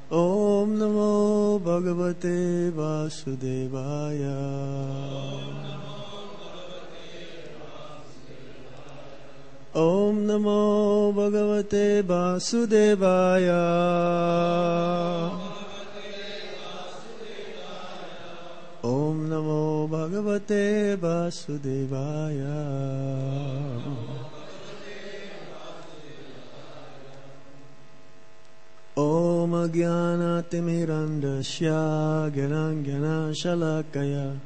Om Namo Bhagavate Vasudevaya. Om Namo Bhagavate Vasudevaya. Om Namo Bhagavate Vasudevaya. Om Ajnanatimirandasya Gyananjana Shalakaya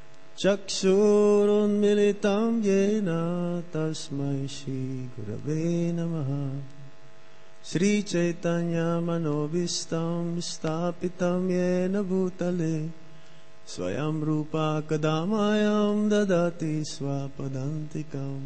Chakshurunmilitam Yena Tasmai Shri Gurave Namaha. Sri Chaitanya Manobhistam Stapitam Yena Bhutale Swayam Rupa Kadamayam Dadati Swapadantikam.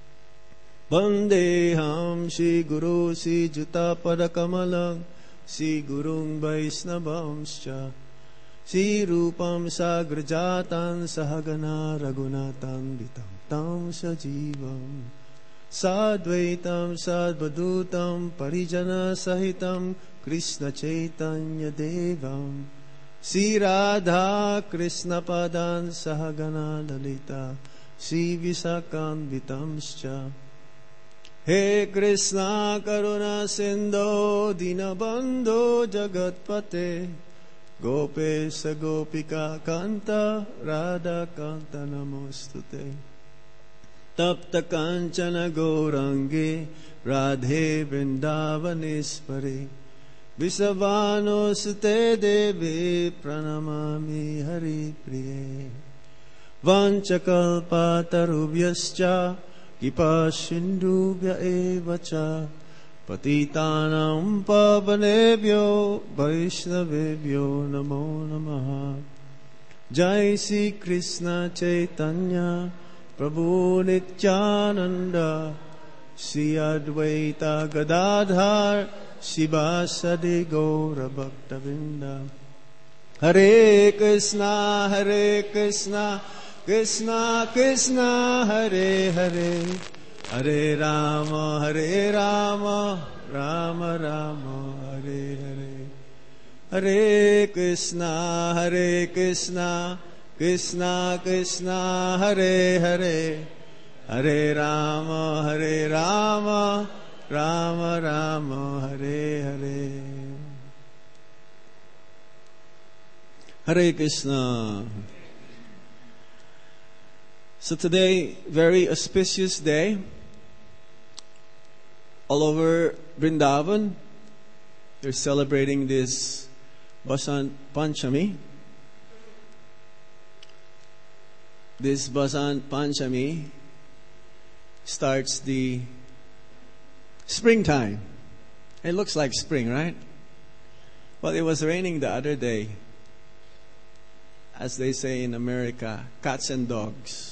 Vandeham Shri Guru Sri Juta Padakamalang Shri Gurung Vaisnavamscha Shri Rupam Sagrajatan Sahagana Raghunatan Vitam Tam Sajivam Sadvaitam Sadvadutam Parijana Sahitam Krishna Chaitanya Devam Shri Radha Krishna Padan Sahagana Lalita Shri Visakan Vitamscha. He Krishna Karuna Sindho Dinabandho Jagatpate Gopesha Gopika Kanta Radha Kanta Namostute Tapta Kanchana Gourangi Radhe Vrindavaneswari Visavano Sute Devi Pranamami Hari Priye Vanchakalpa Tarubhyascha Kipa Sindhubhya evacha Patitanam pavanebhyo Vaishnavebhyo namo namaha. Jai Sri Krishna Chaitanya Prabhu Nityananda Sri Advaita Gadadhar Sivasadi Gaura Bhaktavinda. Hare Krishna Hare Krishna Krishna Krishna Hare Hare Hare Rama Rama Rama Hare Hare. Hare Krishna Krishna Krishna Hare Hare Hare Rama Rama Rama Hare Hare. Hare Krishna. So today, very auspicious day. All over Vrindavan, they're celebrating this Basant Panchami. This Basant Panchami starts the springtime. It looks like spring, right? Well, it was raining the other day. As they say in America, cats and dogs.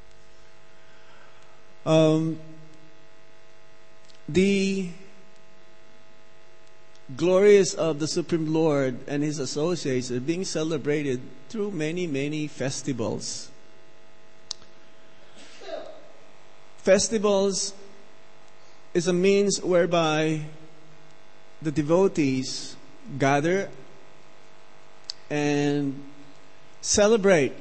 The glories of the Supreme Lord and His associates are being celebrated through many, many festivals. Festivals is a means whereby the devotees gather and celebrate,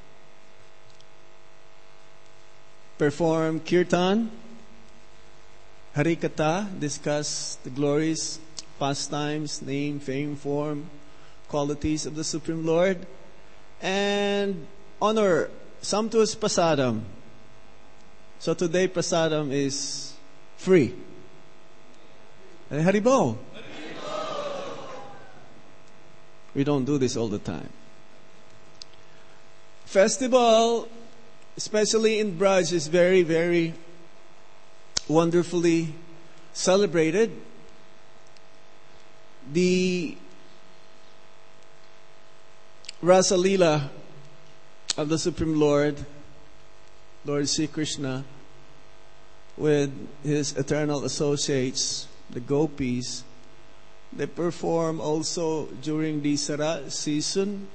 perform kirtan, harikatha, discuss the glories, pastimes, name, fame, form, qualities of the Supreme Lord, and honor sumptuous prasadam. So today prasadam is free. Haribol. We don't do this all the time. Festival, especially in Braj, is very, very wonderfully celebrated. The Rasa Leela of the Supreme Lord, Lord Sri Krishna, with His eternal associates, the gopis, they perform also during the Sarat season.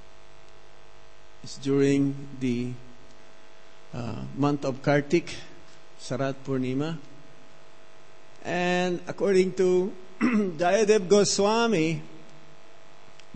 It's during the month of Kartik, Sarat Purnima. And according to Jayadev Goswami,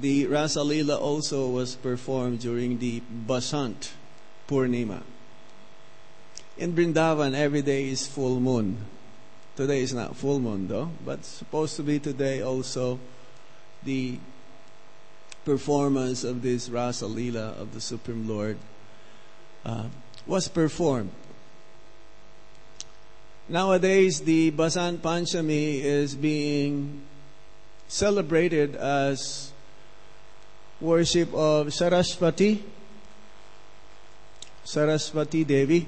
the Rasa Leela also was performed during the Basant Purnima. In Vrindavan, every day is full moon. Today is not full moon though, but supposed to be today also the performance of this Rasa Leela of the Supreme Lord was performed. Nowadays, the Basant Panchami is being celebrated as worship of Saraswati Devi.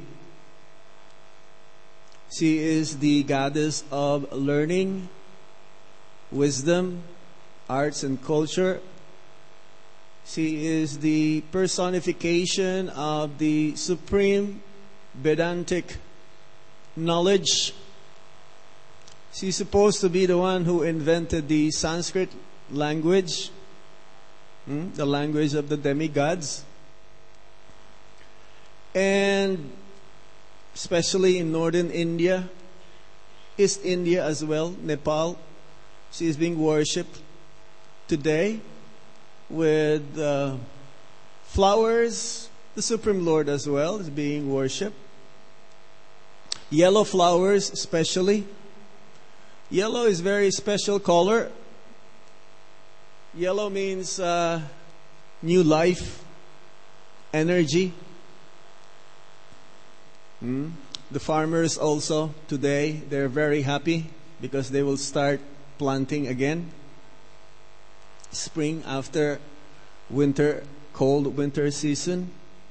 She is the goddess of learning, wisdom, arts and culture. She is the personification of the supreme Vedantic knowledge. She's supposed to be the one who invented the Sanskrit language, the language of the demigods. And especially in northern India, East India as well, Nepal, she is being worshipped today with flowers. The Supreme Lord as well is being worshipped. Yellow flowers especially. Yellow is very special color. Yellow means new life, energy. The farmers also today, they're very happy because they will start planting again. Spring after winter, cold winter season.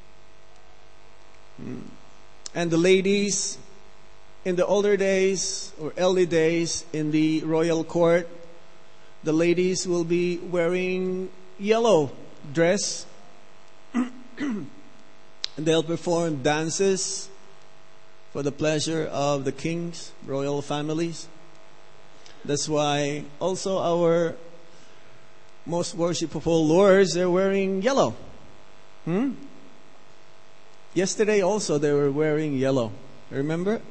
And the ladies in the older days or early days in the royal court, the ladies will be wearing yellow dress. And they'll perform dances for the pleasure of the kings, royal families. That's why also our most worshipful lords, they're wearing yellow. Yesterday also they were wearing yellow. Remember?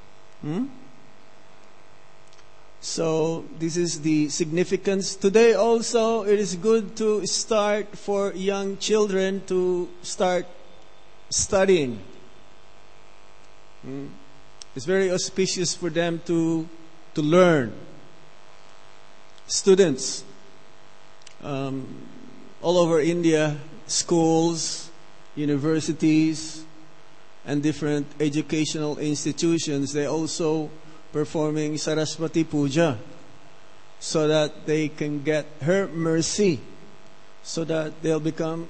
So this is the significance. Today also it is good to start for young children to start studying. It's very auspicious for them to learn. Students all over India, schools, universities, and different educational institutions, they also performing Saraswati Puja so that they can get her mercy, so that they'll become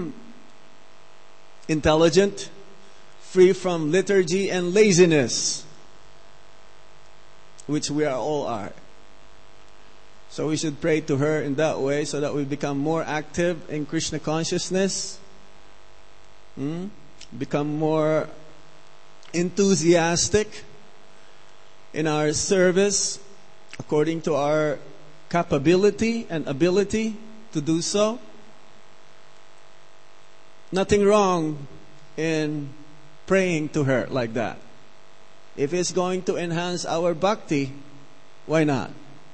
intelligent, free from liturgy and laziness, which we all are. So we should pray to her in that way so that we become more active in Krishna consciousness, become more enthusiastic in our service according to our capability and ability to do so. Nothing wrong in praying to her like that. If it's going to enhance our bhakti, why not?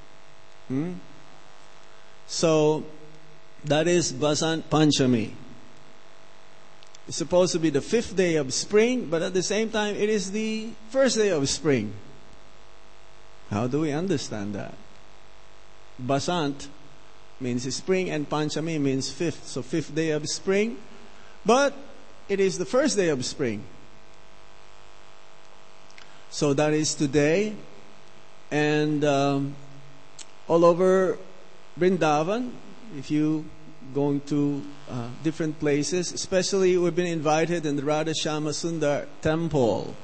So that is Basant Panchami. It's supposed to be the 5th day of spring, but at the same time it is the 1st day of spring. How do we understand that? Basant means spring and Panchami means 5th. So 5th day of spring, but it is the 1st day of spring. So that is today. And all over Vrindavan, if you going to different places, especially we've been invited in the Radha Shyama Sundar temple.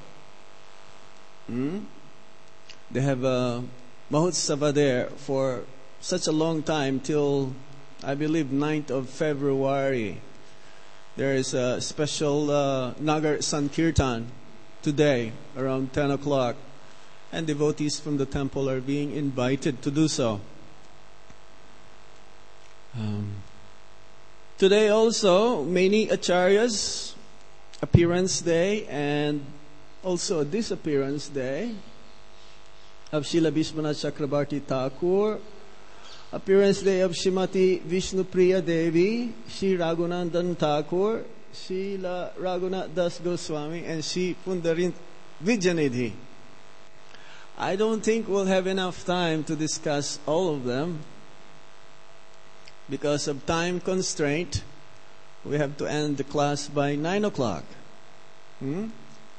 They have a Mahotsava there for such a long time till I believe 9th of February. There is a special Nagar Sankirtan today around 10 o'clock, and devotees from the temple are being invited to do so. Today also many acharyas appearance day and also a disappearance day of Srila Vishwanath Chakrabarti Thakur, appearance day of Shrimati Vishnupriya Devi, Shri Raghunandan Thakur, Srila Raghunath Das Goswami, and Shri Pundarin Vijayanidhi. I don't think we'll have enough time to discuss all of them. Because of time constraint, we have to end the class by 9 o'clock. And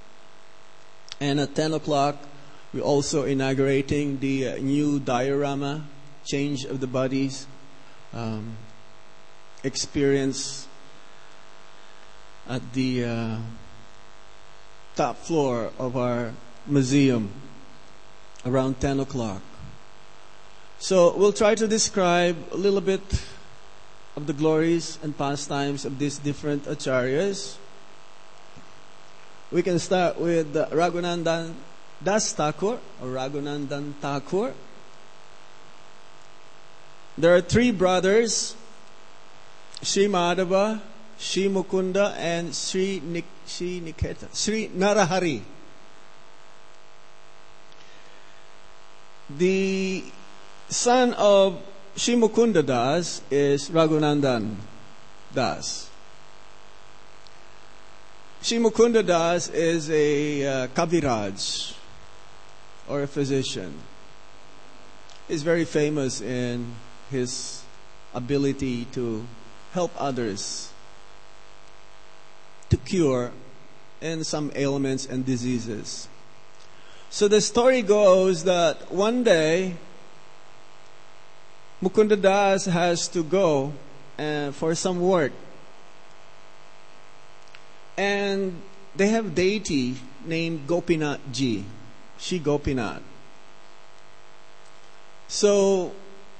at 10 o'clock, we're also inaugurating the new diorama, Change of the Bodies experience at the top floor of our museum around 10 o'clock. So we'll try to describe a little bit of the glories and pastimes of these different acharyas. We can start with Raghunandan Das Thakur or Raghunandan Thakur. There are three brothers, Sri Madhava, Sri Mukunda, and Sri Narahari. The son of Sri Mukunda Das is Raghunandan Das. Sri Mukunda Das is a Kaviraj or a physician. He's very famous in his ability to help others to cure in some ailments and diseases. So the story goes that one day Mukunda Das has to go for some work. And they have deity named Gopinath Ji, Shri Gopinath. So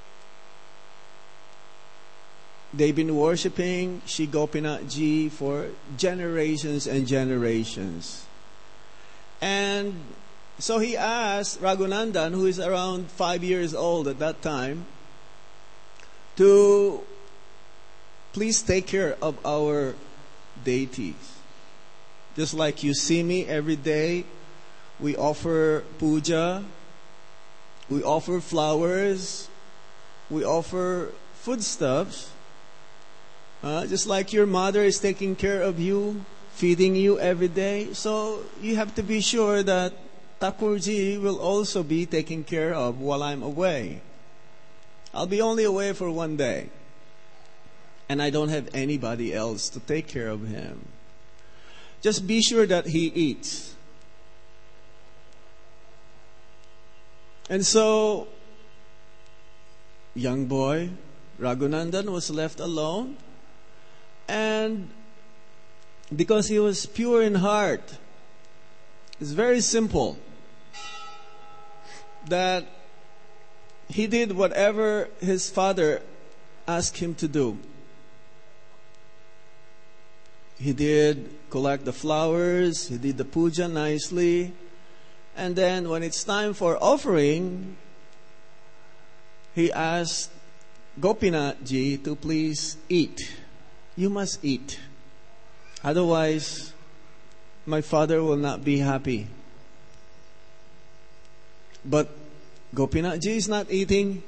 they've been worshipping Shri Gopinath Ji for generations and generations. And so he asked Raghunandan, who is around 5 years old at that time, to please take care of our deities. Just like you see me every day, we offer puja, we offer flowers, we offer foodstuffs. Just like your mother is taking care of you, feeding you every day. So you have to be sure that Thakurji will also be taken care of while I'm away. I'll be only away for 1 day. And I don't have anybody else to take care of him. Just be sure that he eats. And so, young boy, Raghunandan was left alone. And because he was pure in heart, it's very simple that he did whatever his father asked him to do. He did collect the flowers, he did the puja nicely, and then when it's time for offering, he asked Gopinath Ji to please eat. You must eat. Otherwise, my father will not be happy. But Gopinath Ji is not eating.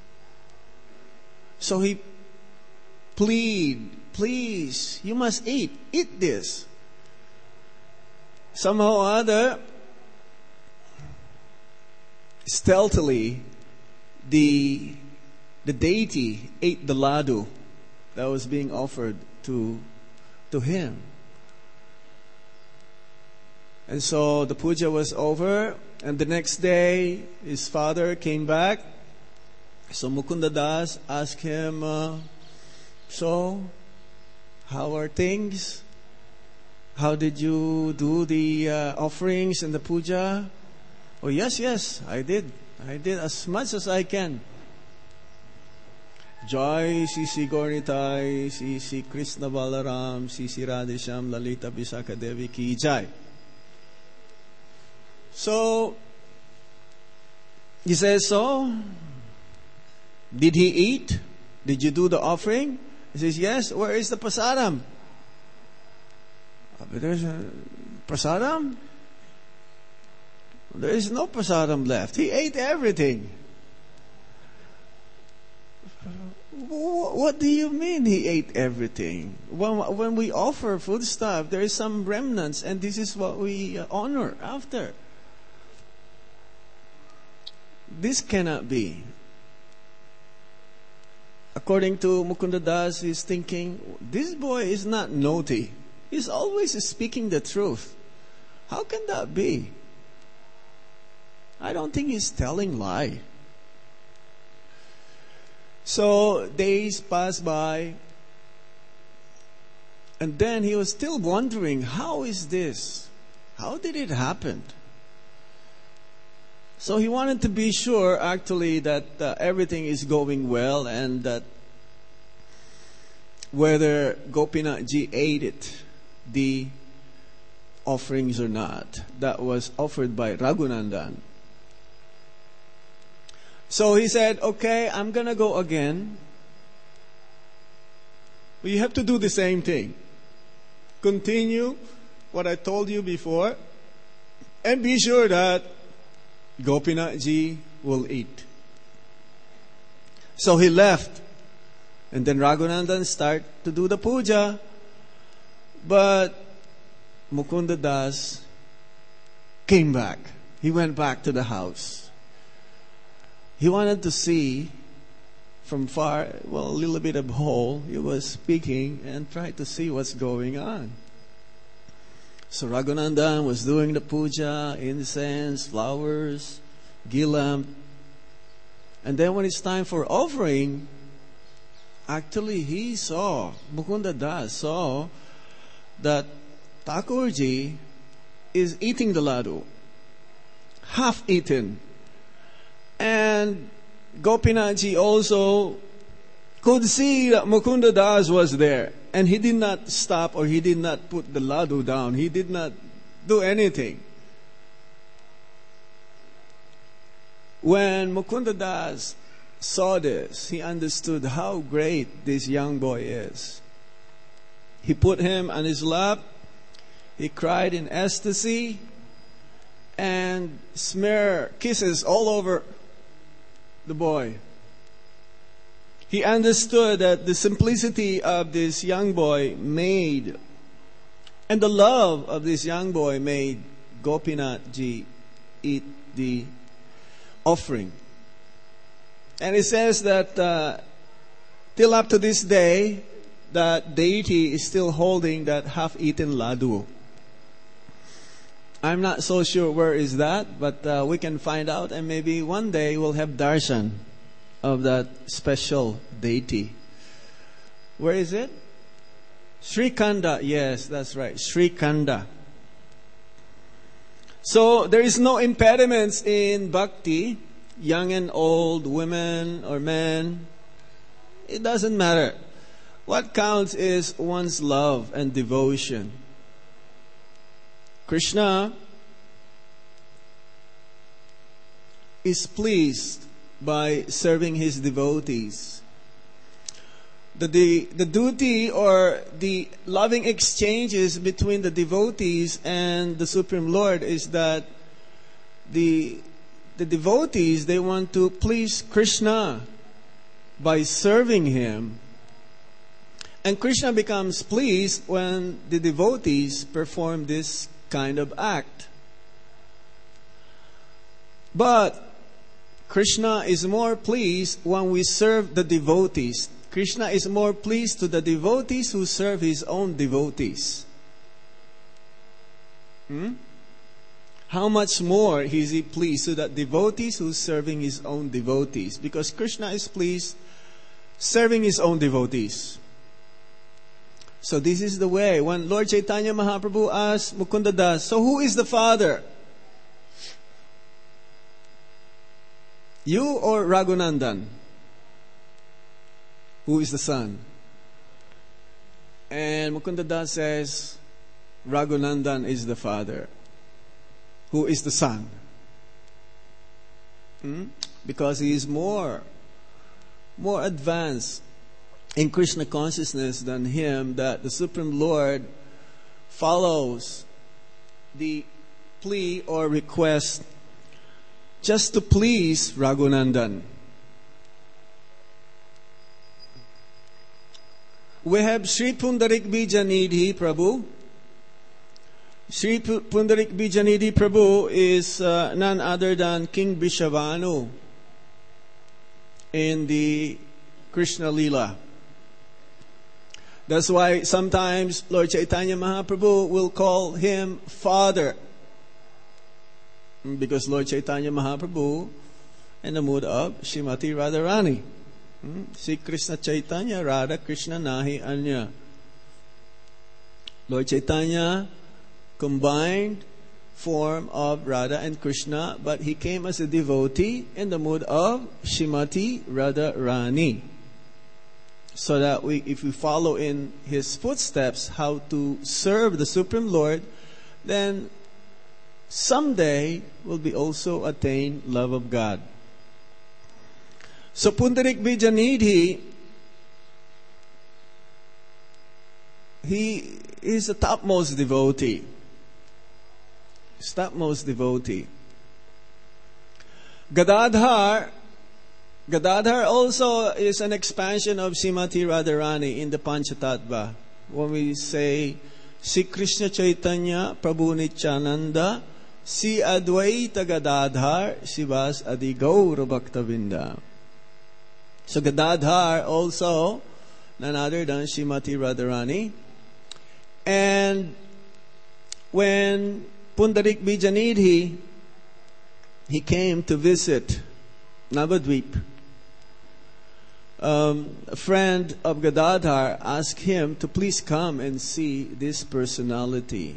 So he plead, please, you must eat. Eat this. Somehow or other, stealthily, the deity ate the laddu that was being offered to him. And so the puja was over, and the next day his father came back. So Mukunda Das asked him, so how are things? How did you do the offerings and the puja? Oh yes, I did as much as I can. Jai Sisi Gornitai, Sisi Krishna Balaram, Sisi Radhesham Lalita Visakha Devi Ki Jai. So he says, so did he eat? Did you do the offering? He says, yes. Where is the prasadam? There's a prasadam? There is no prasadam left. He ate everything. What do you mean he ate everything? When we offer food stuff, there is some remnants, and this is what we honor after. This cannot be. According to Mukunda Das, he's thinking, this boy is not naughty. He's always speaking the truth. How can that be? I don't think he's telling lie. So days passed by, and then he was still wondering, how is this? How did it happen? So he wanted to be sure actually that everything is going well, and that whether Gopinathji ate it, the offerings or not, that was offered by Raghunandan. So he said, okay, I'm going to go again. But you have to do the same thing. Continue what I told you before, and be sure that Gopinathji will eat. So he left, and then Raghunandan started to do the puja. But Mukunda Das came back. He went back to the house. He wanted to see from far, a little bit of hole. He was speaking and tried to see what's going on. So Raghunandan was doing the puja, incense, flowers, ghee lamp. And then when it's time for offering, actually he saw, Mukunda Das saw that Thakurji is eating the laddu, half eaten. And Gopinathji also could see that Mukunda Das was there. And he did not stop, or he did not put the laddu down. He did not do anything. When Mukunda Das saw this, he understood how great this young boy is. He put him on his lap. He cried in ecstasy and smeared kisses all over the boy. He understood that the simplicity of this young boy made, and the love of this young boy made Gopinathji eat the offering. And it says that till up to this day, that deity is still holding that half-eaten laddu. I'm not so sure where is that, but we can find out, and maybe one day we'll have darshan of that special deity. Where is it? Sri Khanda. Yes, that's right. Sri Khanda. So there is no impediments in bhakti, young and old, women or men. It doesn't matter. What counts is one's love and devotion. Krishna is pleased by serving his devotees. The duty or the loving exchanges between the devotees and the Supreme Lord is that the devotees, they want to please Krishna by serving him. And Krishna becomes pleased when the devotees perform this kind of act. But Krishna is more pleased when we serve the devotees. Krishna is more pleased to the devotees who serve his own devotees. How much more is he pleased to the devotees who are serving his own devotees? Because Krishna is pleased serving his own devotees. So this is the way. When Lord Chaitanya Mahaprabhu asked Mukunda Das, so who is the father? You or Raghunandan? Who is the son? And Mukunda Das says, Raghunandan is the father. Who is the son? Because he is more advanced in Krishna consciousness than him, that the Supreme Lord follows the plea or request just to please Raghunandan. We have Sri Pundarik Bijanidhi Prabhu. Sri Pundarik Bijanidhi Prabhu is none other than King Vrishabhanu in the Krishna Leela. That's why sometimes Lord Chaitanya Mahaprabhu will call him Father. Because Lord Chaitanya Mahaprabhu in the mood of Srimati Radharani. Sri Krishna Chaitanya Radha Krishna Nahi Anya. Lord Chaitanya combined form of Radha and Krishna, but he came as a devotee in the mood of Srimati Radharani. So that if we follow in his footsteps how to serve the Supreme Lord, then someday we'll be also attain love of God. So Pundarik Bijanidhi, he is the topmost devotee. He's topmost devotee. Gadadhar also is an expansion of Srimati Radharani in the Panchatattva. When we say Sri Krishna Chaitanya Prabhu Nityananda, Si Advaita Gadadhar, Sivas Adi Gaura Bhaktavinda. So Gadadhar also none other than Srimati Radharani. And when Pundarik Bijanidhi, he came to visit Navadvip, a friend of Gadadhar asked him to please come and see this personality,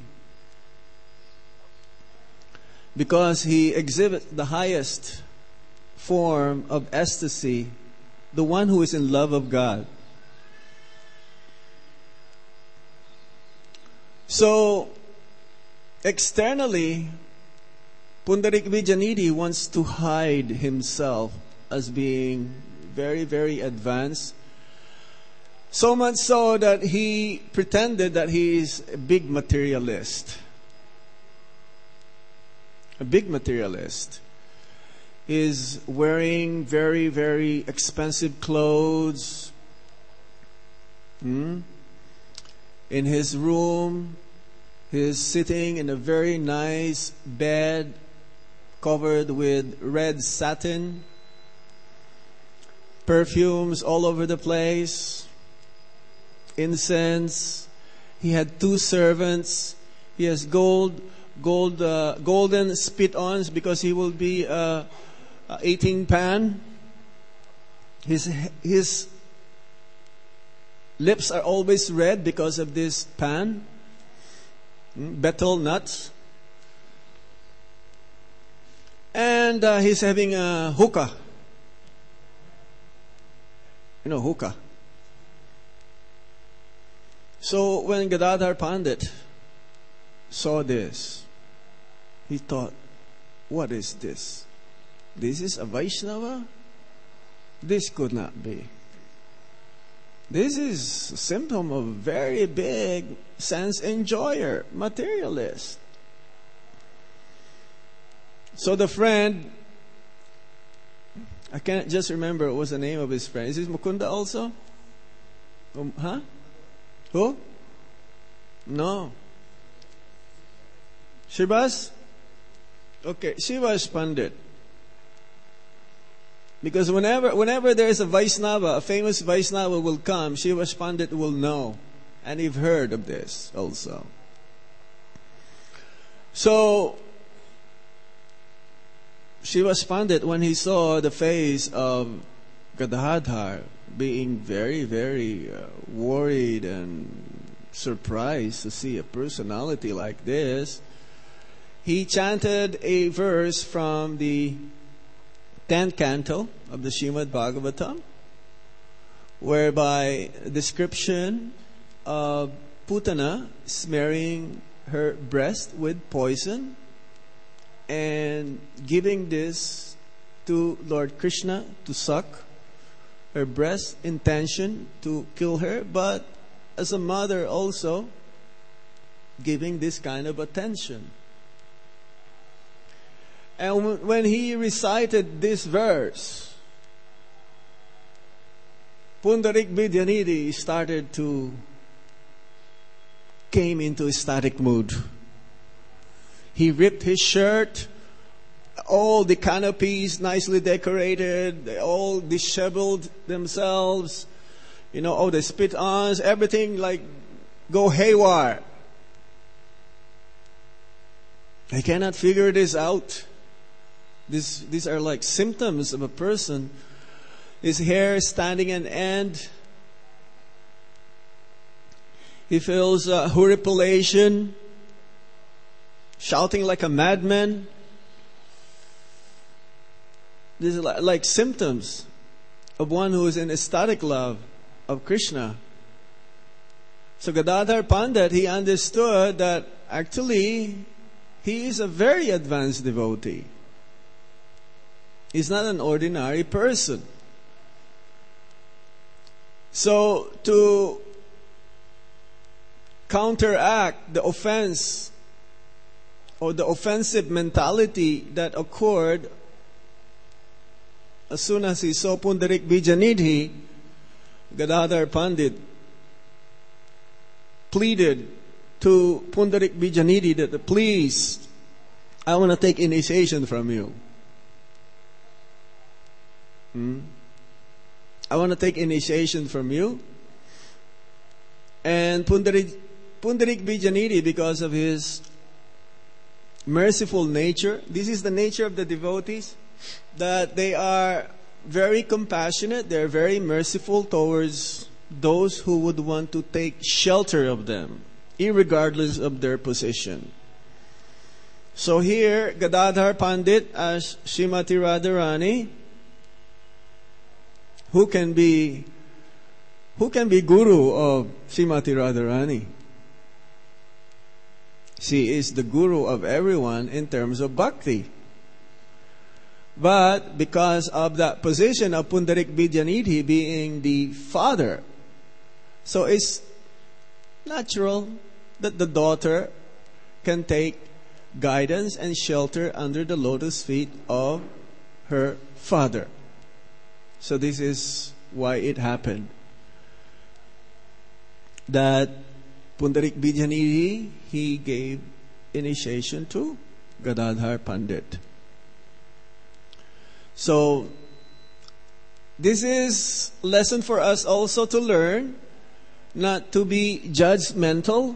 because he exhibits the highest form of ecstasy, the one who is in love of God. So, externally, Pundarik Bijanidhi wants to hide himself as being very, very advanced. So much so that he pretended that he is a big materialist. A big materialist. He is wearing very, very expensive clothes. In his room, he is sitting in a very nice bed covered with red satin, perfumes all over the place, incense. He had 2 servants. He has golden spit-ons because he will be eating pan. His lips are always red because of this pan. Betel nuts. And he's having a hookah. You know, hookah. So when Gadadhar Pandit saw this, he thought, what is this? This is a Vaishnava? This could not be. This is a symptom of very big sense enjoyer, materialist. So the friend, I can't just remember what was the name of his friend. Is this Mukunda also? Huh? Who? No. Shivas? Okay, Shivas Pandit. Because whenever there is a Vaisnava, a famous Vaisnava will come, Shivas Pandit will know. And you've heard of this also. So, Shivas Pandit, when he saw the face of Gadadhar being very, very worried and surprised to see a personality like this, he chanted a verse from the 10th canto of the Srimad Bhagavatam, whereby a description of Putana smearing her breast with poison and giving this to Lord Krishna to suck her breast, intention to kill her, but as a mother also giving this kind of attention. And when he recited this verse, Pundarik Vidyanidhi came into ecstatic mood. He ripped his shirt, all the canopies nicely decorated, they all disheveled themselves, all the spit-ons, everything like go haywire. I cannot figure this out. These are like symptoms of a person. His hair standing on end. He feels horripilation, shouting like a madman. These are like symptoms of one who is in ecstatic love of Krishna. So Gadadhar Pandit, he understood that actually he is a very advanced devotee. He's not an ordinary person. So to counteract the offense or the offensive mentality that occurred as soon as he saw Pundarik Vidyanidhi, Gadadhar Pandit pleaded to Pundarik Vidyanidhi that, please, I want to take initiation from you. I want to take initiation from you. And Pundarik Vidyanidhi, because of his merciful nature, this is the nature of the devotees, that they are very compassionate, they are very merciful towards those who would want to take shelter of them, irregardless of their position. So here, Gadadhar Pandit as Srimati Radharani, who can be guru of Srimati Radharani? She is the guru of everyone in terms of bhakti. But because of that position of Pundarik Vidyanidhi being the father, so it's natural that the daughter can take guidance and shelter under the lotus feet of her father. So this is why it happened that Pundarik Vidyanidhi, he gave initiation to Gadadhar Pandit. So this is a lesson for us also to learn not to be judgmental.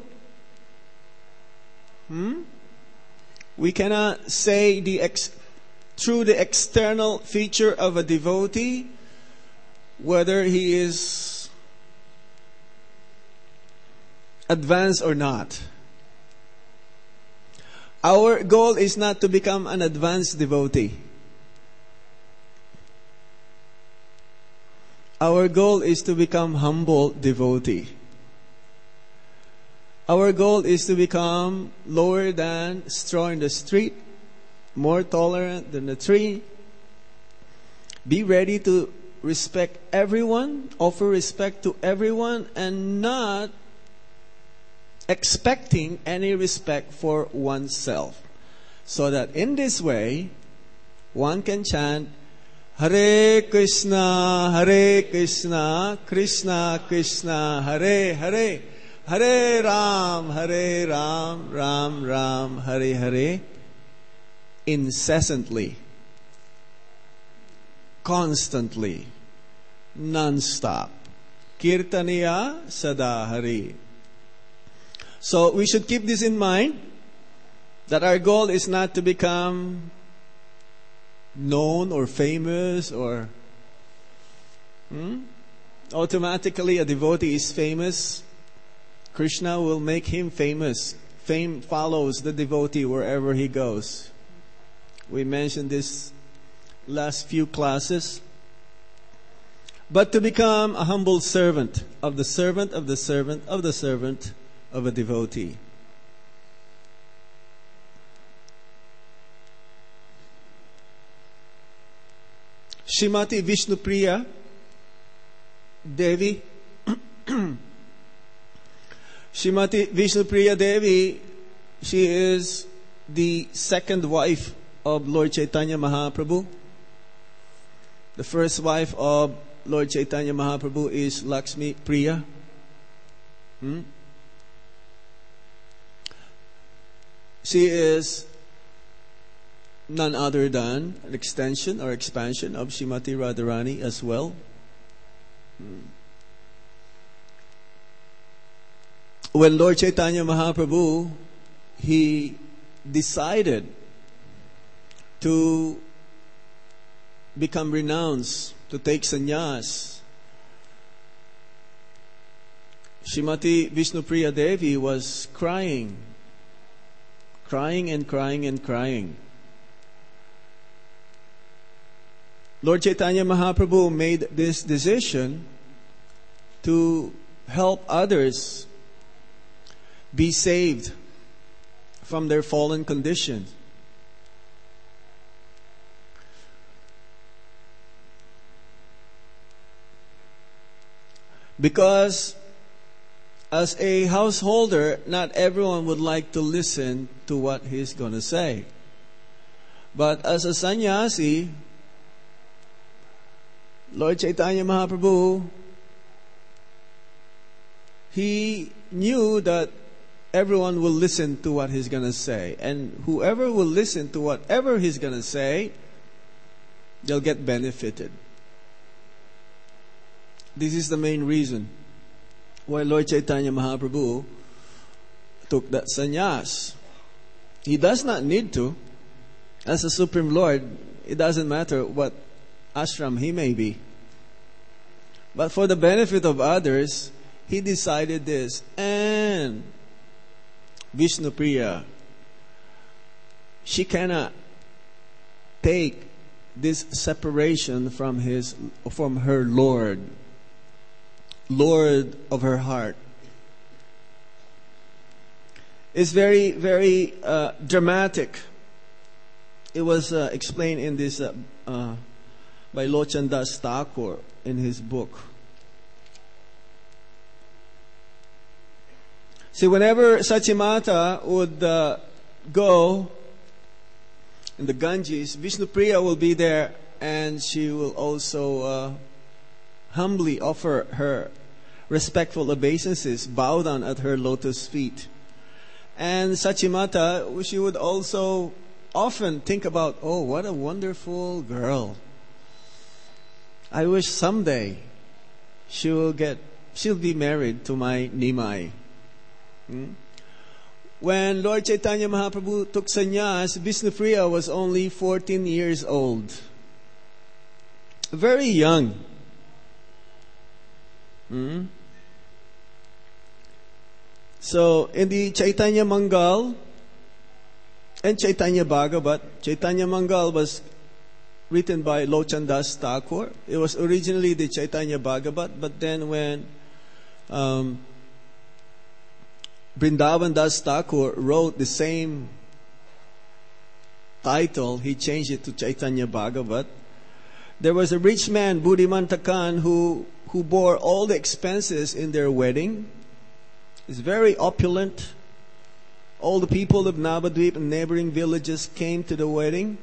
We cannot say through the external feature of a devotee whether he is advanced or not. Our goal is not to become an advanced devotee. Our goal is to become humble devotee. Our goal is to become lower than straw in the street, more tolerant than a tree. Be ready to respect everyone, offer respect to everyone, and not expecting any respect for oneself. So that in this way, one can chant Hare Krishna, Krishna Krishna, Hare Hare, Hare Ram, Ram Ram, Hare Hare, incessantly, constantly, non-stop. Kirtaniya Sada Hari. So we should keep this in mind, that our goal is not to become known or famous or automatically a devotee is famous. Krishna will make him famous. Fame follows the devotee wherever he goes. We mentioned this last few classes. But to become a humble servant of the servant of the servant of the servant of a devotee. Srimati Vishnupriya Devi Srimati Vishnupriya Devi, she is the second wife of Lord Chaitanya Mahaprabhu. The first wife of Lord Chaitanya Mahaprabhu is Lakshmi Priya? She is none other than an extension or expansion of Srimati Radharani as well. When Lord Chaitanya Mahaprabhu, he decided to become renounced, to take sannyas, Srimati Vishnupriya Devi was crying and crying and crying. Lord Chaitanya Mahaprabhu made this decision to help others be saved from their fallen condition. Because as a householder, not everyone would like to listen to what he's going to say. But as a sannyasi, Lord Chaitanya Mahaprabhu, he knew that everyone will listen to what he's going to say. And whoever will listen to whatever he's going to say, they'll get benefited. This is the main reason why Lord Chaitanya Mahaprabhu took that sannyas. He does not need to. As a Supreme Lord, it doesn't matter what ashram he may be. But for the benefit of others, he decided this. And Vishnupriya, she cannot take this separation from her Lord of her heart. It's very, very dramatic. It was explained in this by Lochan Das Thakur in his book. See, whenever Sachimata would go in the Ganges, Vishnupriya will be there, and she will also humbly offer her respectful obeisances, bow down at her lotus feet. And Sachimata, she would also often think about, oh, what a wonderful girl. I wish someday she'll be married to my Nimai. When Lord Chaitanya Mahaprabhu took sannyas, Vishnupriya was only 14 years old. Very young. So, in the Chaitanya Mangal and Chaitanya Bhagavat, Chaitanya Mangal was written by Lochan Das Thakur. It was originally the Chaitanya Bhagavat, but then when Vrindavan Das Thakur wrote the same title, he changed it to Chaitanya Bhagavat. There was a rich man, Buddhimanta Khan, who bore all the expenses in their wedding. He's very opulent. All the people of Navadvip and neighboring villages came to the wedding.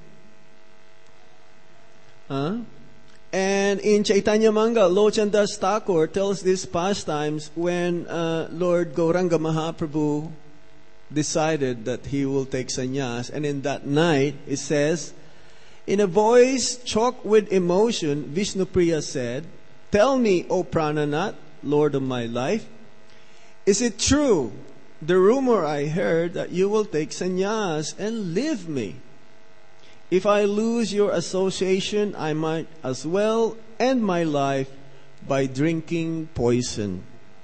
And in Chaitanya Manga, Lochan Das Thakur tells these pastimes when Lord Gauranga Mahaprabhu decided that he will take sannyas. And in that night, it says, in a voice choked with emotion, Vishnupriya said, "Tell me, O Prananath, Lord of my life, is it true, the rumor I heard that you will take sannyas and leave me? If I lose your association, I might as well end my life by drinking poison."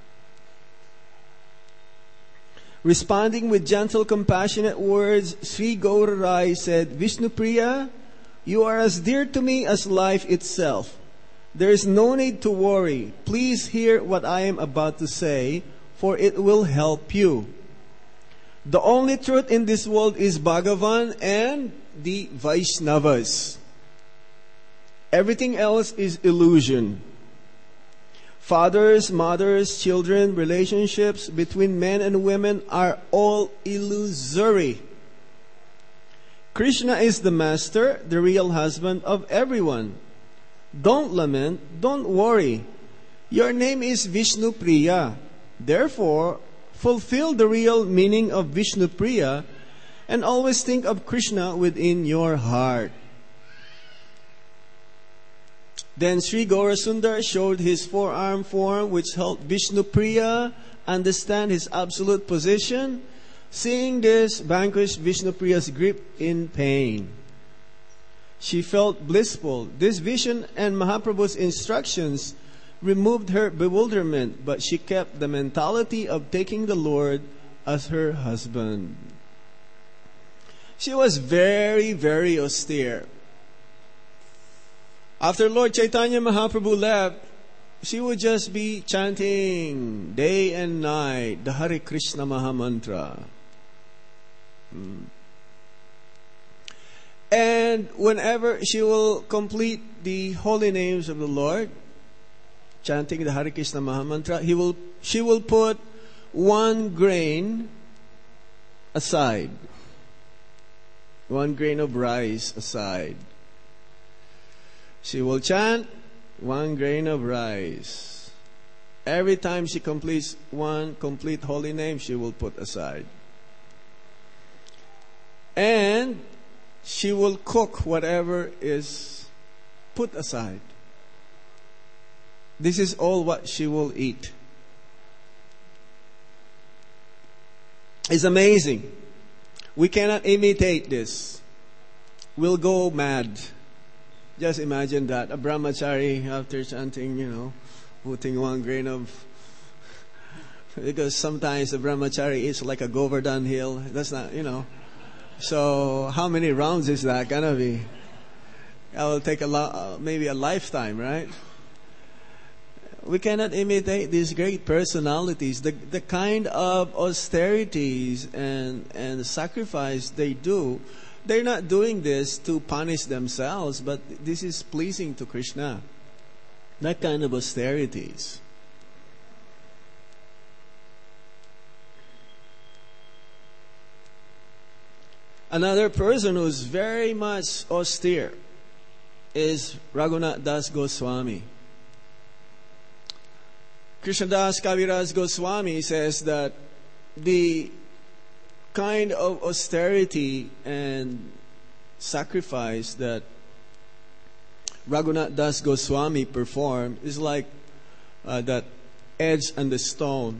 Responding with gentle, compassionate words, Sri Gaura Rai said, "Vishnupriya, you are as dear to me as life itself. There is no need to worry. Please hear what I am about to say, for it will help you. The only truth in this world is Bhagavan and the Vaishnavas. Everything else is illusion. Fathers, mothers, children, relationships between men and women are all illusory. Krishna is the master, the real husband of everyone. Don't lament, don't worry. Your name is Vishnu Priya. Therefore, fulfill the real meaning of Vishnu Priya and always think of Krishna within your heart. Then Sri Gaurasundar showed his forearm form, which helped Vishnu Priya understand his absolute position. Seeing this vanquished Vishnu Priya's grip in pain. She felt blissful. This vision and Mahaprabhu's instructions removed her bewilderment, but she kept the mentality of taking the Lord as her husband. She was very, very austere. After Lord Chaitanya Mahaprabhu left, she would just be chanting day and night the Hare Krishna Mahamantra. And whenever she will complete the holy names of the Lord, chanting the Hare Krishna Mahamantra, she will put 1 grain aside. 1 grain of rice aside. She will chant 1 grain of rice. Every time she completes 1 complete holy name, she will put aside. And she will cook whatever is put aside. This is all what she will eat. It's amazing. We cannot imitate this. We'll go mad. Just imagine that. A brahmachari, after chanting, putting 1 grain of... Because sometimes the brahmachari eats like a Govardhan hill. That's not, So how many rounds is that gonna be? That will take maybe a lifetime, right? We cannot imitate these great personalities. The kind of austerities and sacrifice they do, they're not doing this to punish themselves, but this is pleasing to Krishna. That kind of austerities. Another person who's very much austere is Raghunath Das Goswami. Krishnadas Kaviraj Goswami says that the kind of austerity and sacrifice that Raghunath Das Goswami performed is like that edge on the stone.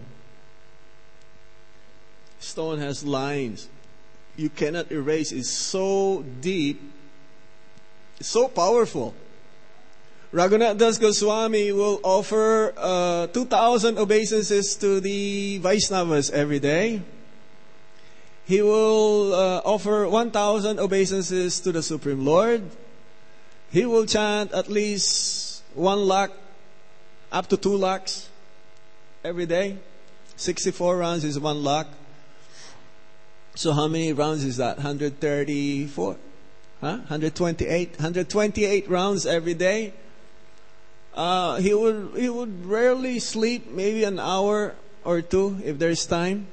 Stone has lines. You cannot erase. It's so deep, so powerful. Raghunath Das Goswami will offer 2,000 obeisances to the Vaishnavas every day. He will offer 1,000 obeisances to the Supreme Lord. He will chant at least 1 lakh, up to 2 lakhs every day. 64 rounds is 1 lakh. So how many rounds is that? 134? 128? 128 rounds every day. He would rarely sleep, maybe an hour or 2 if there's time.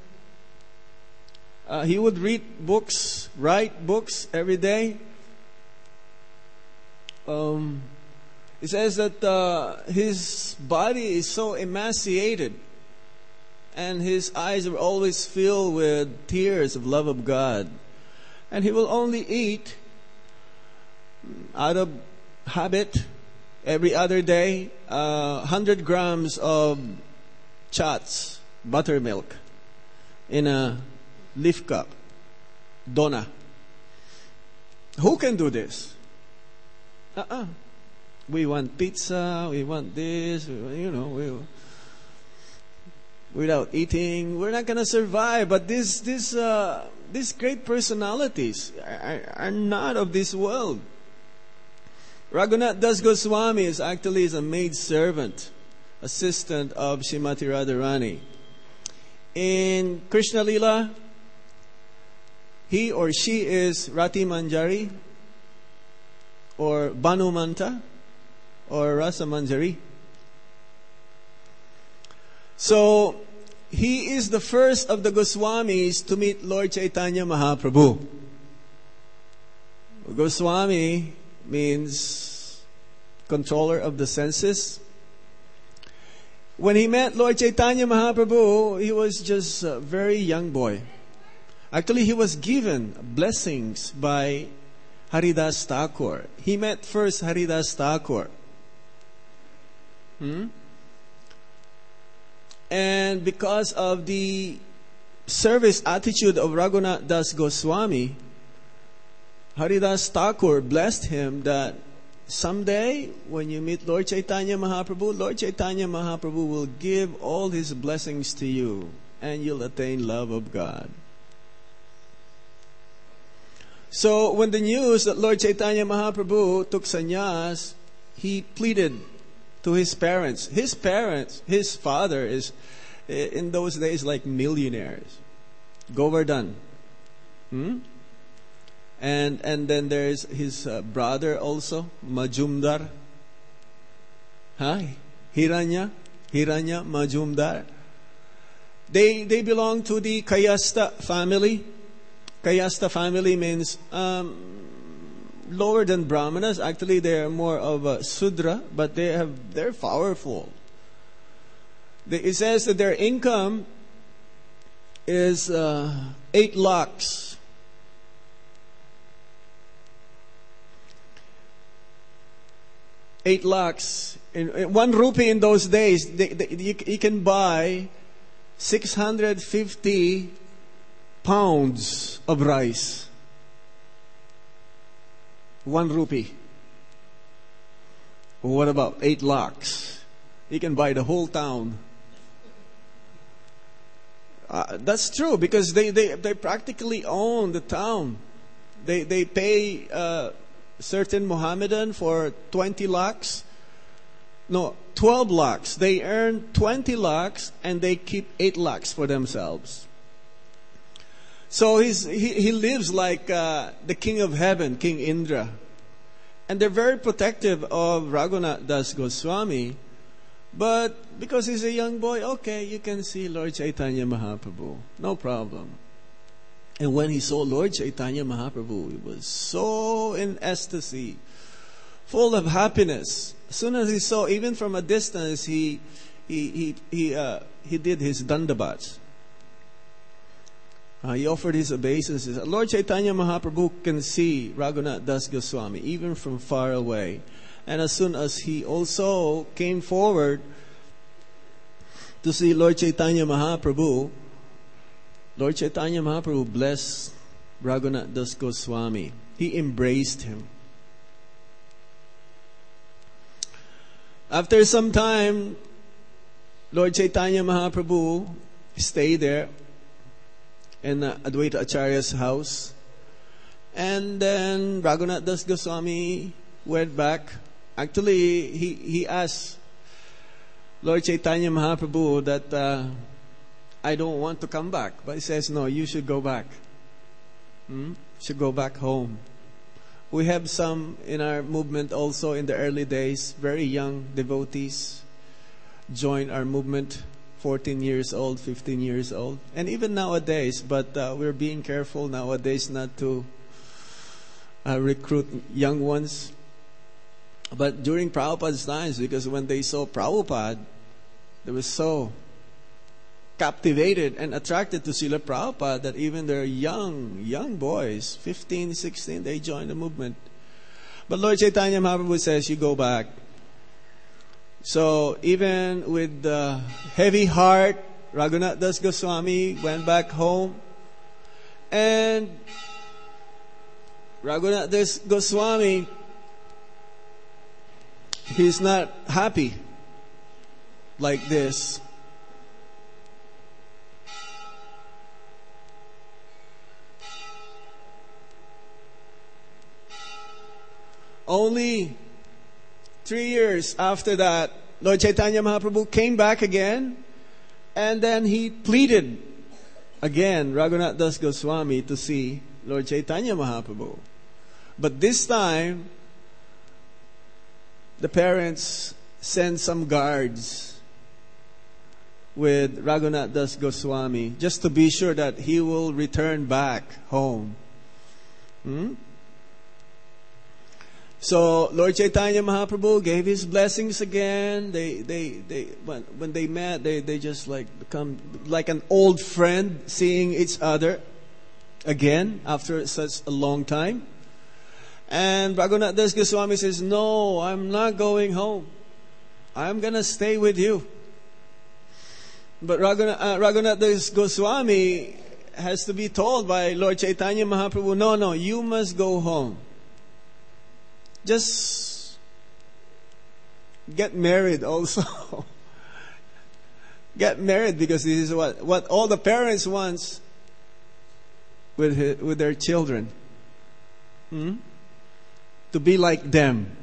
He would read books, write books every day. It says that his body is so emaciated, and his eyes are always filled with tears of love of God. And he will only eat out of habit every other day 100 grams of chats, buttermilk, in a leaf cup, dona. Who can do this? We want pizza, we want this, without eating, we're not gonna survive. But these great personalities are not of this world. Raghunath Das Goswami is a maid servant, assistant of Srimati Radharani. In Krishna Lila, he or she is Rati Manjari, or Banu Manta, or Rasa Manjari. So, he is the first of the Goswamis to meet Lord Chaitanya Mahaprabhu. Goswami means controller of the census. When he met Lord Chaitanya Mahaprabhu, he was just a very young boy. Actually, he was given blessings by Haridas Thakur. He met first Haridas Thakur. And because of the service attitude of Raghunath Das Goswami, Haridas Thakur blessed him that someday when you meet Lord Chaitanya Mahaprabhu, Lord Chaitanya Mahaprabhu will give all his blessings to you and you'll attain love of God. So when the news that Lord Chaitanya Mahaprabhu took sannyas, he pleaded to his parents. His father is in those days like millionaires. Govardhan. And then there's his brother also, Majumdar. Hiranya Majumdar. They belong to the Kayasta family. Kayasta family means lower than Brahmanas. Actually, they're more of a Sudra, but they're powerful. It says that their income is 8 lakhs. 8 lakhs. In 1 rupee in those days, you can buy 650 pounds of rice. 1 rupee. What about 8 lakhs? You can buy the whole town. That's true because they practically own the town. They pay certain Mohammedan for 20 lakhs. No, 12 lakhs. They earn 20 lakhs and they keep 8 lakhs for themselves. So he lives like the king of heaven, King Indra. And they're very protective of Raghunath Das Goswami. But because he's a young boy, okay, you can see Lord Chaitanya Mahaprabhu. No problem. And when he saw Lord Chaitanya Mahaprabhu, he was so in ecstasy, full of happiness. As soon as he saw, even from a distance, he did his dandabats. He offered his obeisances. Lord Chaitanya Mahaprabhu can see Raghunath Das Goswami even from far away. And as soon as he also came forward to see Lord Chaitanya Mahaprabhu, Lord Chaitanya Mahaprabhu blessed Raghunath Das Goswami. He embraced him. After some time, Lord Chaitanya Mahaprabhu stayed there in Advaita Acharya's house. And then Raghunath Das Goswami went back. Actually, he asked Lord Chaitanya Mahaprabhu that I don't want to come back. But he says, no, you should go back. Should go back home. We have some in our movement also in the early days, very young devotees join our movement, 14 years old, 15 years old. And even nowadays, but we're being careful nowadays not to recruit young ones. But during Prabhupada's times, because when they saw Prabhupada, they were so captivated and attracted to Srila Prabhupada that even their young boys, 15, 16, they joined the movement. But Lord Chaitanya Mahaprabhu says, you go back. So even with the heavy heart, Raghunath Das Goswami went back home. And Raghunath Das Goswami, he's not happy like this. Only 3 years after that, Lord Chaitanya Mahaprabhu came back again, and then he pleaded again Raghunath Das Goswami to see Lord Chaitanya Mahaprabhu. But this time, the parents sent some guards with Raghunath Das Goswami just to be sure that he will return back home. So Lord Chaitanya Mahaprabhu gave his blessings again. When they met, they just like become like an old friend, seeing each other again after such a long time. And Raghunath Das Goswami says, "No, I'm not going home. I'm gonna stay with you." But Raghunath Das Goswami has to be told by Lord Chaitanya Mahaprabhu, "No, you must go home. Just get married also." Get married, because this is what all the parents want with their children. To be like them.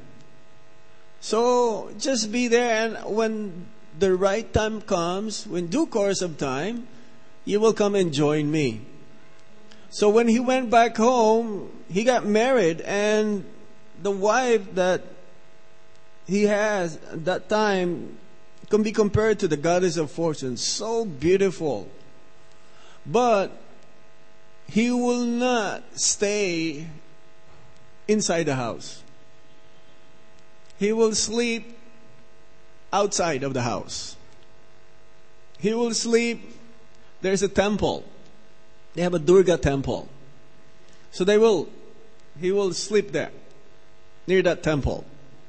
So just be there, and when the right time comes, when due course of time, you will come and join me. So when he went back home, he got married, and the wife that he has at that time can be compared to the goddess of fortune. So beautiful. But he will not stay inside the house. He will sleep outside of the house. He will sleep. There's a temple. They have a Durga temple. So he will sleep there, near that temple.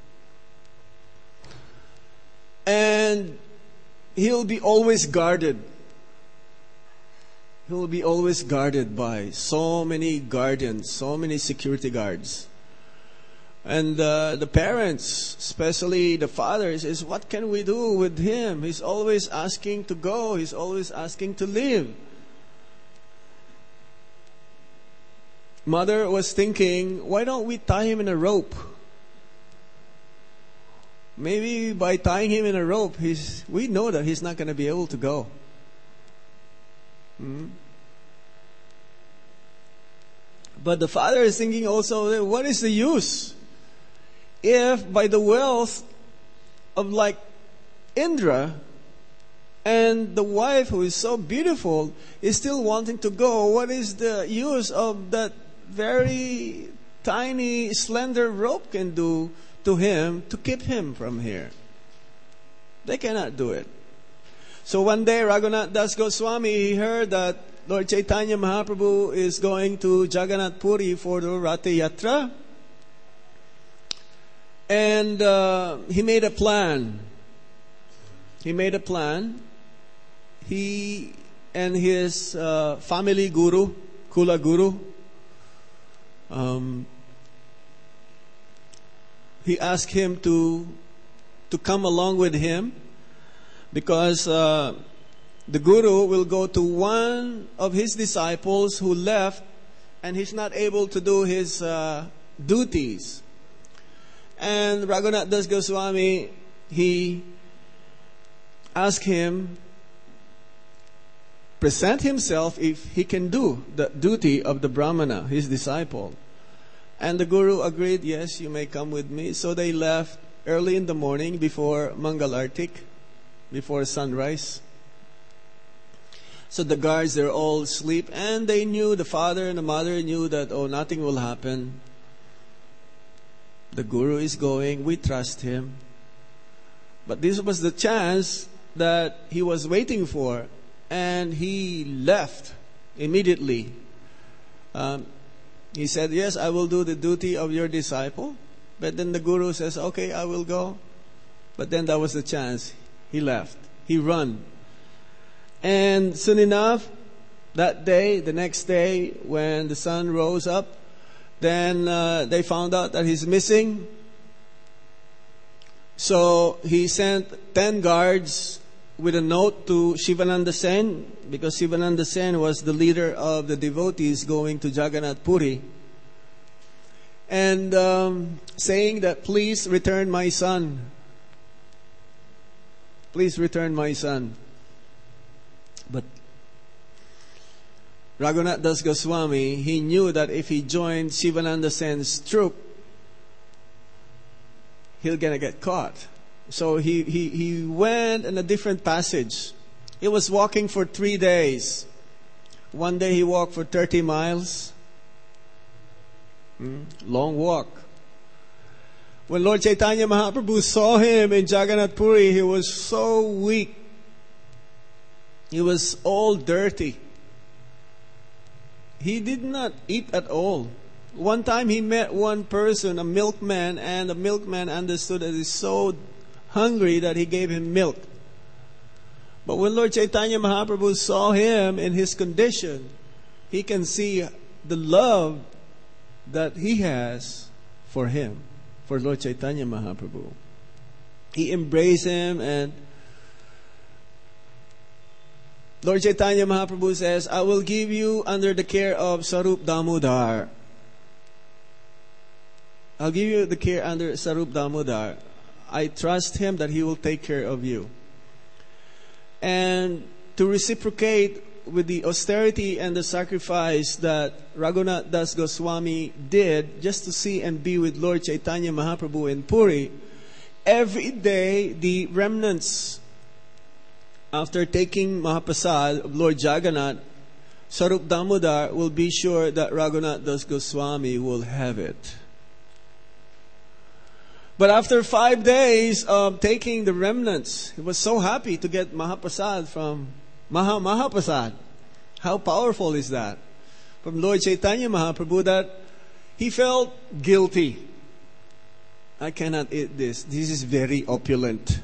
And he'll be always guarded. He'll be always guarded by so many guardians, so many security guards. And the parents, especially the fathers, is, what can we do with him? He's always asking to go. He's always asking to leave. Mother was thinking, why don't we tie him in a rope? Maybe by tying him in a rope, we know that he's not going to be able to go. But the father is thinking also, what is the use? If by the wealth of like Indra, and the wife who is so beautiful is still wanting to go, what is the use of that very tiny, slender rope can do to him to keep him from here? They cannot do it. So one day, Raghunath Das Goswami, he heard that Lord Chaitanya Mahaprabhu is going to Jagannath Puri for the Ratha Yatra. And he made a plan. He and his family guru, Kula Guru, he asked him to come along with him, because the guru will go to one of his disciples who left, and he's not able to do his duties. And Raghunath Das Goswami, he asked him, present himself if he can do the duty of the Brahmana, his disciple. And the guru agreed, yes, you may come with me. So they left early in the morning before Mangal Artik, before sunrise. So the guards, they're all asleep, and they knew, the father and the mother knew that, nothing will happen. The guru is going, we trust him. But this was the chance that he was waiting for, and he left immediately. He said, yes, I will do the duty of your disciple. But then the guru says, okay, I will go. But then that was the chance. He left. He ran. And soon enough, that day, the next day, when the sun rose up, then they found out that he's missing. So he sent 10 guards with a note to Shivananda Sen, because Shivananda Sen was the leader of the devotees going to Jagannath Puri, and saying that, please return my son. Please return my son. But Raghunath Das Goswami, he knew that if he joined Shivananda Sen's troop, he'll gonna get caught. So he went in a different passage. He was walking for 3 days. One day he walked for 30 miles. Long walk. When Lord Chaitanya Mahaprabhu saw him in Jagannath Puri, he was so weak. He was all dirty. He did not eat at all. One time he met one person, a milkman, and the milkman understood that he's so hungry that he gave him milk. But when Lord Chaitanya Mahaprabhu saw him in his condition, he can see the love that he has for him, for Lord Chaitanya Mahaprabhu. He embraced him, and Lord Chaitanya Mahaprabhu says, I will give you under the care of Sarup Damodar. I'll give you the care under Sarup Damodar. I trust him that he will take care of you. And to reciprocate with the austerity and the sacrifice that Raghunath Das Goswami did just to see and be with Lord Chaitanya Mahaprabhu in Puri, every day the remnants, after taking Mahaprasad of Lord Jagannath, Sarup Damodar will be sure that Raghunath Das Goswami will have it. But after 5 days of taking the remnants, he was so happy to get Mahaprasad from Mahaprasad. How powerful is that? From Lord Chaitanya Mahaprabhu, that he felt guilty. I cannot eat this. This is very opulent.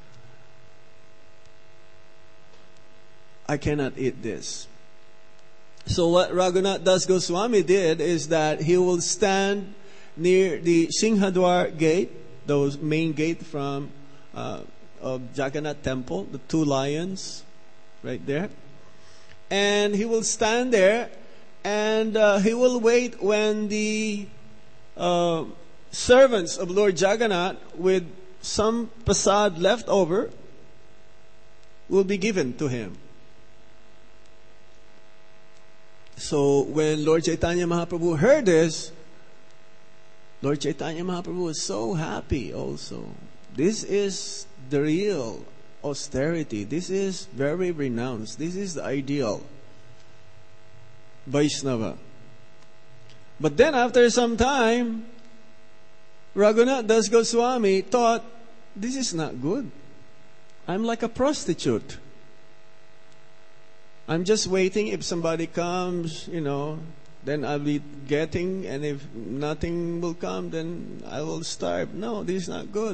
I cannot eat this. So what Raghunath Das Goswami did is that he will stand near the Singhadwar gate, those main gate from of Jagannath temple, the 2 lions right there. And he will stand there, and he will wait when the servants of Lord Jagannath with some prasad left over will be given to him. So when Lord Chaitanya Mahaprabhu heard this, Lord Chaitanya Mahaprabhu was so happy also. This is the real austerity. This is very renounced. This is the ideal Vaishnava. But then after some time, Raghunath Das Goswami thought, this is not good. I'm like a prostitute. I'm just waiting. If somebody comes, then I'll be getting, and if nothing will come, then I will starve. No, this is not good.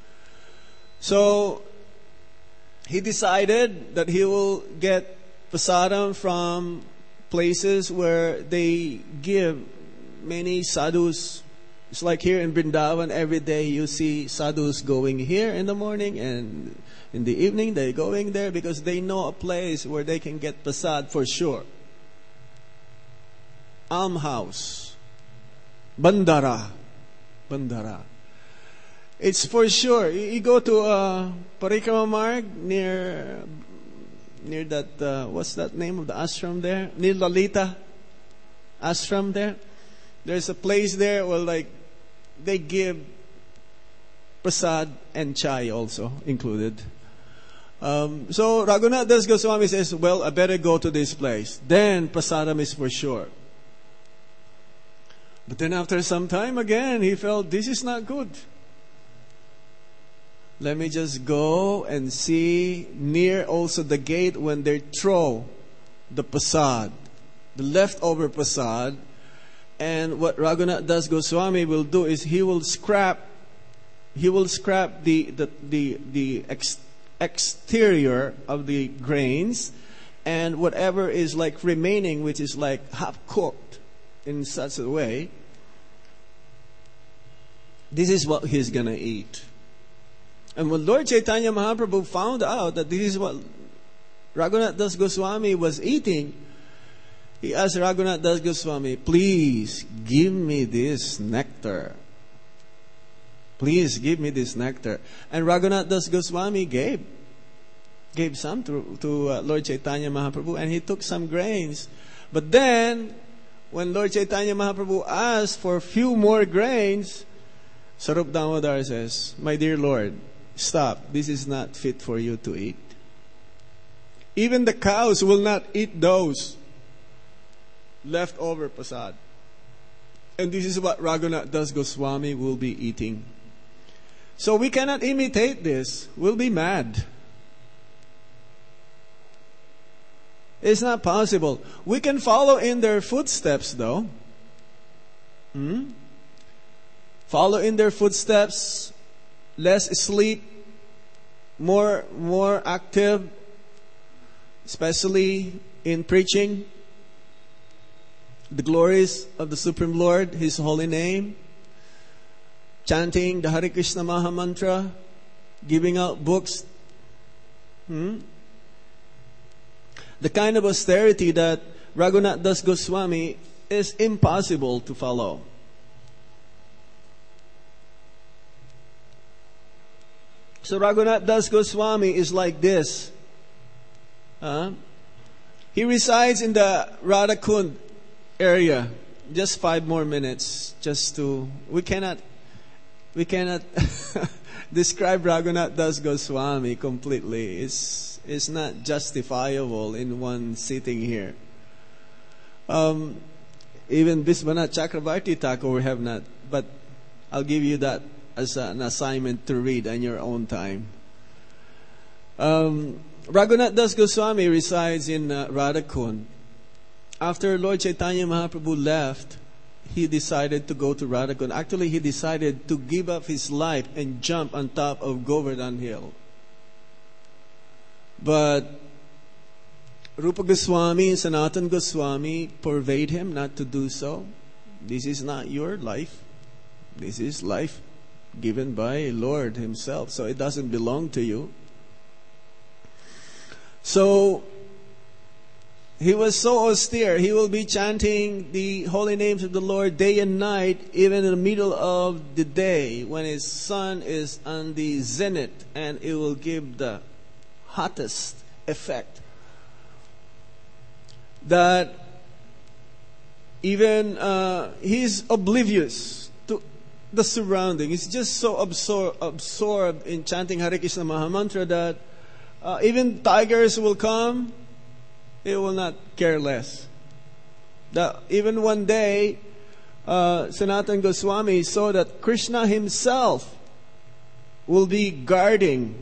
So he decided that he will get prasadam from places where they give many sadhus. It's like here in Vrindavan, every day you see sadhus going here in the morning, and in the evening they're going there because they know a place where they can get prasad for sure. Almhouse, Bandara. It's for sure. You go to Parikrama Marg near that, what's that name of the ashram there? Near Lalita ashram there. There's a place there where they give prasad and chai also included. So Raghunath Das Goswami says, well, I better go to this place. Then prasadam is for sure. But then after some time again, he felt this is not good. Let me just go and see near also the gate when they throw the prasad, the leftover prasad. And what Raghunath Das Goswami will do is he will scrap the exterior of the grains, and whatever is remaining, which is half cooked in such a way, this is what he's gonna eat. And when Lord Chaitanya Mahaprabhu found out that this is what Raghunath Das Goswami was eating, he asked Raghunath Das Goswami, please give me this nectar. Please give me this nectar. And Raghunath Das Goswami gave some to Lord Chaitanya Mahaprabhu, and he took some grains. But then, when Lord Chaitanya Mahaprabhu asked for a few more grains, Sarup Damodar says, my dear Lord, stop. This is not fit for you to eat. Even the cows will not eat those leftover prasad. And this is what Raghunath Das Goswami will be eating. So we cannot imitate this. We'll be mad. It's not possible. We can follow in their footsteps though. Follow in their footsteps, less sleep, more active, especially in preaching the glories of the Supreme Lord, His holy name, chanting the Hare Krishna Maha Mantra, giving out books. The kind of austerity that Raghunath Das Goswami is impossible to follow. So Raghunath Das Goswami is like this. He resides in the Radhakund area. Just 5 more minutes, we cannot describe Raghunath Das Goswami completely. It's not justifiable in one sitting here. Even Biswanath Chakravarti Thakur have not, but I'll give you that as an assignment to read on your own time. Raghunath Das Goswami resides in Radhakund. After Lord Chaitanya Mahaprabhu left, he decided to go to Radhakund. Actually, he decided to give up his life and jump on top of Govardhan Hill. But Rupa Goswami and Sanatan Goswami pervade him not to do so. This is not your life. This is life given by Lord Himself. So it doesn't belong to you. So he was so austere. He will be chanting the holy names of the Lord day and night, even in the middle of the day when his sun is on the zenith, and it will give the hottest effect. That even he's oblivious to the surrounding. He's just so absorbed in chanting Hare Krishna Maha Mantra that even tigers will come. He will not care less. That even one day, Sanatan Goswami saw that Krishna himself will be guarding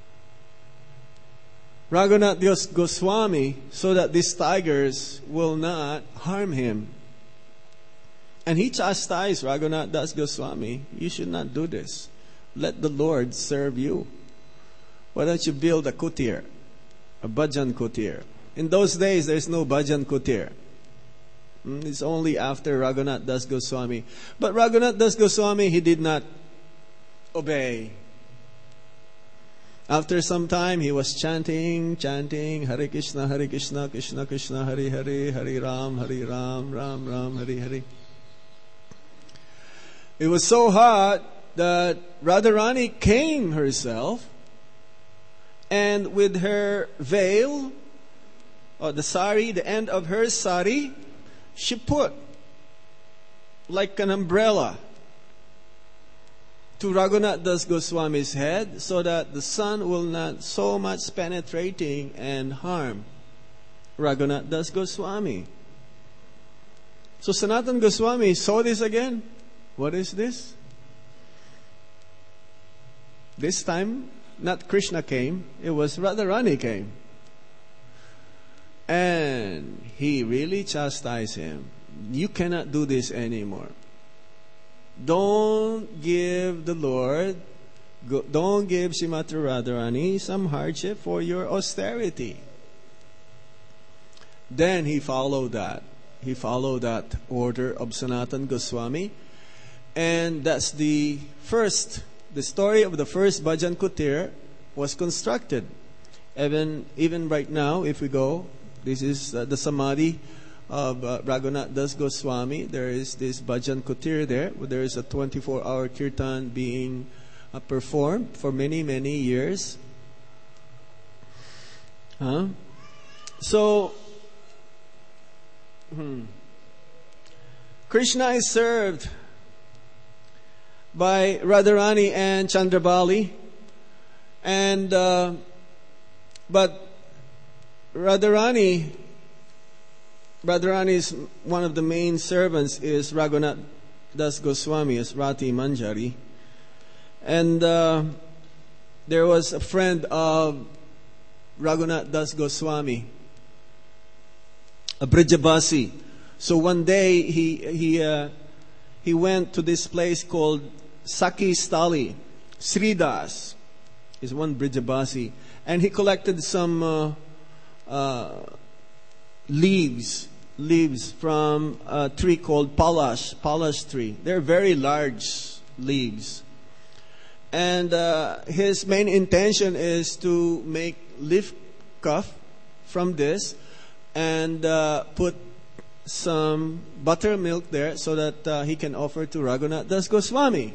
Raghunath Das Goswami so that these tigers will not harm him. And he chastised Raghunath Das Goswami. You should not do this. Let the Lord serve you. Why don't you build a kutir, a bhajan kutir? In those days, there's no bhajan kutir. It's only after Raghunath Das Goswami. But Raghunath Das Goswami, he did not obey. After some time, he was chanting, Hare Krishna, Krishna Krishna, Hare Hare, Hare Ram, Ram Ram, Hare Hare. It was so hot that Radharani came herself, and with her veil, or the sari, the end of her sari, she put like an umbrella to Raghunath Das Goswami's head so that the sun will not so much penetrating and harm Raghunath Das Goswami. So Sanatan Goswami saw this again. What is this? This time, not Krishna came, it was Radharani came. And he really chastised him. You cannot do this anymore. Don't give the Lord, don't give Srimati Radharani some hardship for your austerity. Then he followed that. He followed that order of Sanatan Goswami. And that's the story of the first Bhajan Kutir was constructed. Even right now, if we go, this is the Samadhi of Raghunath Das Goswami. There is this Bhajan Kutir there. There is a 24-hour kirtan being performed for many, many years. So, Krishna is served by Radharani and Chandrabali, and but Radharani's one of the main servants is Raghunath Das Goswami as Rati Manjari, And there was a friend of Raghunath Das Goswami, a Brijabasi. So one day he went to this place called Saki Stali. Sridas is one Brijabasi, and he collected some leaves from a tree called Palash tree. They're very large leaves. And his main intention is to make leaf cuff from this and put some buttermilk there so that he can offer to Raghunath Das Goswami.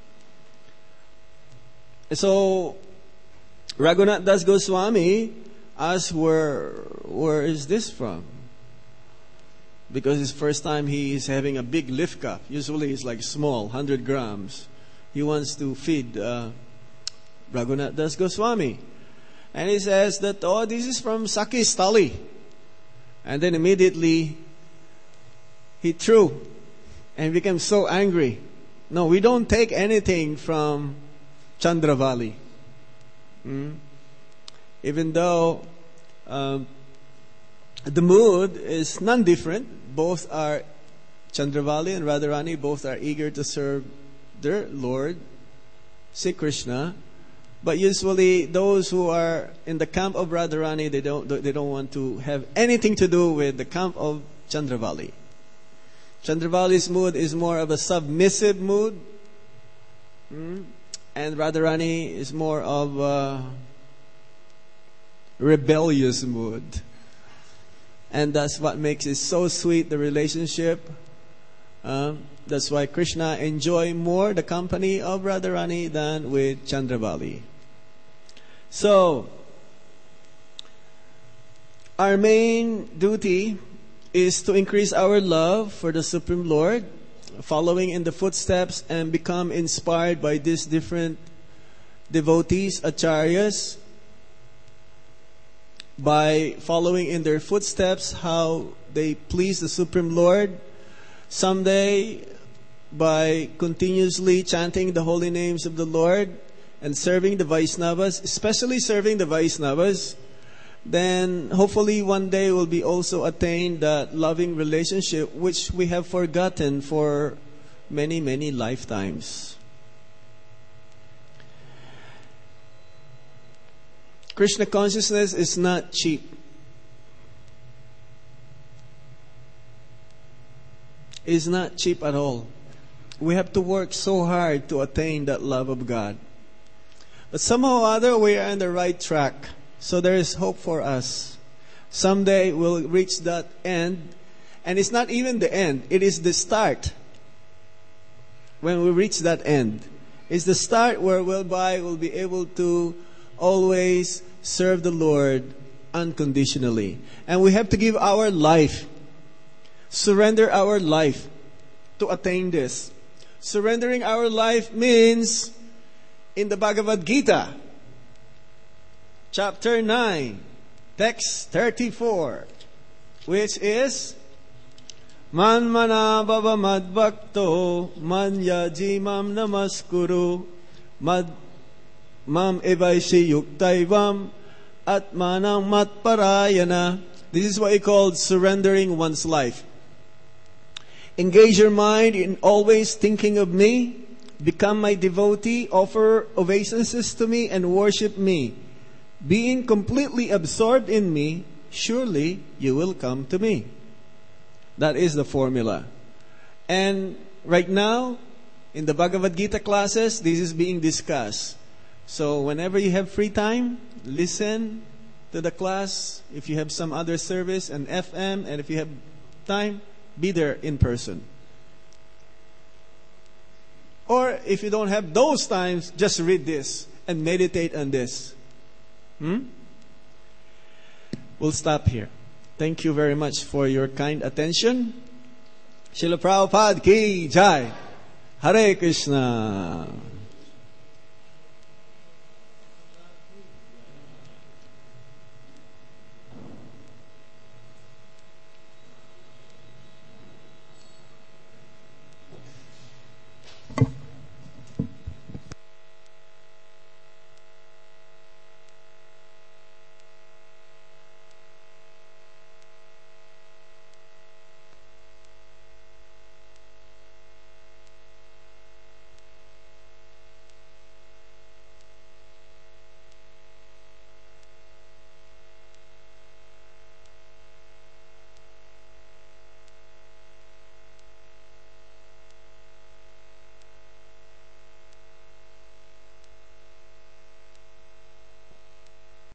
So Raghunath Das Goswami asked, where is this from? Because it's first time he is having a big leaf cup. Usually it's like small, 100 grams. He wants to feed Raghunath Das Goswami. And he says that, this is from Saki Stali. And then immediately he threw and became so angry. No, we don't take anything from Chandravali. Even though the mood is non-different. Both are, Chandravali and Radharani, both are eager to serve their Lord, Sri Krishna. But usually those who are in the camp of Radharani, they don't want to have anything to do with the camp of Chandravali. Chandravali's mood is more of a submissive mood. And Radharani is more of a rebellious mood. And that's what makes it so sweet, the relationship. That's why Krishna enjoy more the company of Radharani than with Chandravali. So, our main duty is to increase our love for the Supreme Lord, following in the footsteps and become inspired by these different devotees, acharyas, by following in their footsteps, how they please the Supreme Lord. Someday, by continuously chanting the holy names of the Lord and serving the Vaishnavas, especially serving the Vaishnavas, then hopefully one day we'll be also attain that loving relationship which we have forgotten for many, many lifetimes. Krishna consciousness is not cheap. It's not cheap at all. We have to work so hard to attain that love of God. But somehow or other, we are on the right track. So there is hope for us. Someday we'll reach that end. And it's not even the end. It is the start. When we reach that end. It's the start whereby we'll be able to always serve the Lord unconditionally. And we have to give our life, surrender our life to attain this. Surrendering our life means, in the Bhagavad Gita, chapter 9, text 34, which is, Man mana bhava mad bhakto, man yaji mam namaskuru, mad mam evaishi yuktaivam, atmanam mat parayana. This is what he called surrendering one's life. Engage your mind in always thinking of me. Become my devotee. Offer obeisances to me and worship me. Being completely absorbed in me, surely you will come to me. That is the formula. And right now, in the Bhagavad Gita classes, this is being discussed. So whenever you have free time, listen to the class. If you have some other service, an FM, and if you have time, be there in person. Or if you don't have those times, just read this and meditate on this. We'll stop here. Thank you very much for your kind attention. Srila Prabhupada ki jai. Hare Krishna.